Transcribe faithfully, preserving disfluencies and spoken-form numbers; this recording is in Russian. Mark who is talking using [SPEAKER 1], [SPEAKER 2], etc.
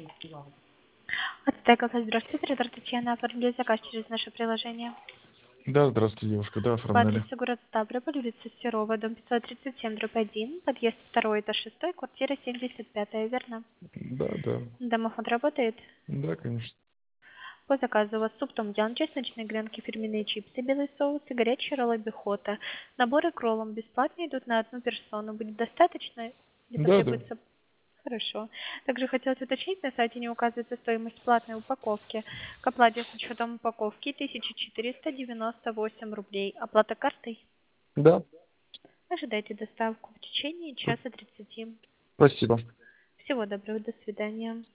[SPEAKER 1] Ацтека, здравствуйте, редактор Татьяна, оформили заказ через наше приложение.
[SPEAKER 2] Да, здравствуйте, девушка, да,
[SPEAKER 1] По
[SPEAKER 2] оформляли.
[SPEAKER 1] адресу город Ставрополь, улица Серова, дом пятьсот тридцать семь, дробь один, подъезд второй, этаж шестой, квартира семьдесят пятая, верно?
[SPEAKER 2] Да, да,
[SPEAKER 1] Домофон работает?
[SPEAKER 2] да, конечно.
[SPEAKER 1] По заказу у вас суп том ям, чесночные гренки, фирменные чипсы, белый соус и горячие роллы бихота. Наборы к роллам бесплатно идут на одну персону. Будет достаточно или
[SPEAKER 2] Да, да.
[SPEAKER 1] потребуется? Хорошо. Также хотелось уточнить, на сайте не указывается стоимость платной упаковки. К оплате с учетом упаковки тысяча четыреста девяносто восемь рублей. Оплата картой?
[SPEAKER 2] Да,
[SPEAKER 1] Ожидайте доставку в течение часа тридцати.
[SPEAKER 2] спасибо.
[SPEAKER 1] Всего доброго, до свидания.